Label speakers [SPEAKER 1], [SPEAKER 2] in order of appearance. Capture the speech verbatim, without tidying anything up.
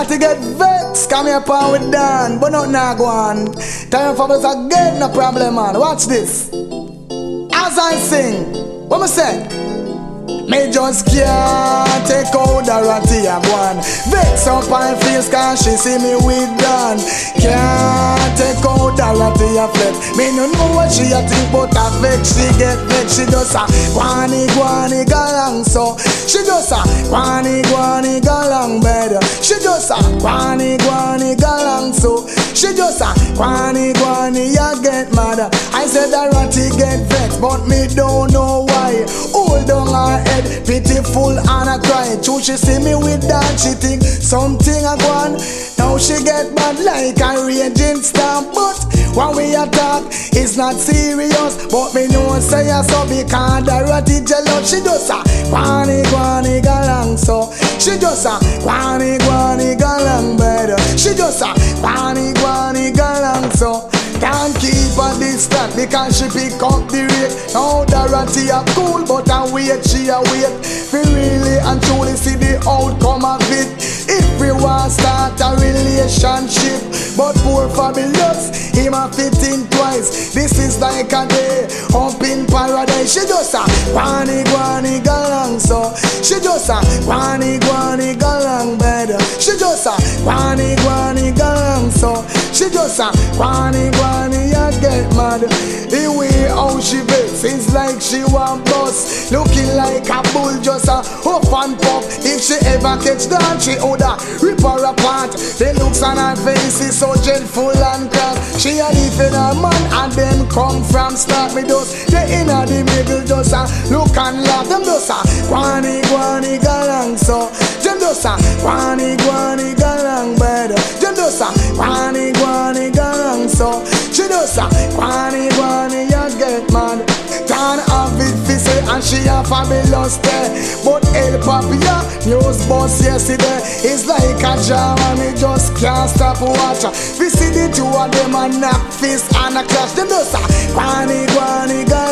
[SPEAKER 1] Ratty get vexed, come here pa with Dan, but not now go on. Time for us again, no problem man. Watch this. As I sing, what me say? Me just can't take out the ratty a one. Vex up her face cause she see me with Dan. Can't take out the ratty a flex. Me no know what she a think but a vex. She get vex, she just a guani guani galang so. She just a guani guani galang bed. She just a guani guani galang so. She just a guani guani ya get mad. I said the ratty get vex but me don't know why. Hold on her head, pitiful and I cry. True she see me with that, she think something I gone. Now she get bad like a raging storm. But when we attack, it's not serious. But me know say I so because the ratty jealous. She just a guani guani galang so. She just a guani guani galang bed. She just a guani guani galang so. Can't keep a distance because she pick up the rate. Now the ratty a cool but I wait, she a wait. We really and truly see the outcome of it. If we want start a relationship, but poor fabulous, him a fit in twice. This is like a day up in paradise. She just a guani guani galang so. She just a guani guani galang bed. She just a guani guani galang so. She just a guani guani ya get mad. The way how she vex is like she want bust. Looking like a bull just a huff and puff. If she ever catch down she woulda rip her apart. The looks on her face is so dreadful and cross. She a leave in her man and them come from start. Me just the inner the middle just a look and laugh. Them just a guani guani galang so. Them just a guani guani galang bed. Them just a guani guani galang so. She just a guani guani ya get mad. Can't have it fi say and she a fabulous day. But El Papia news boss yesterday. It's like a drama, me just can't stop watch. We see the two of them and knock fist and a clash. Them just a guani guani galang.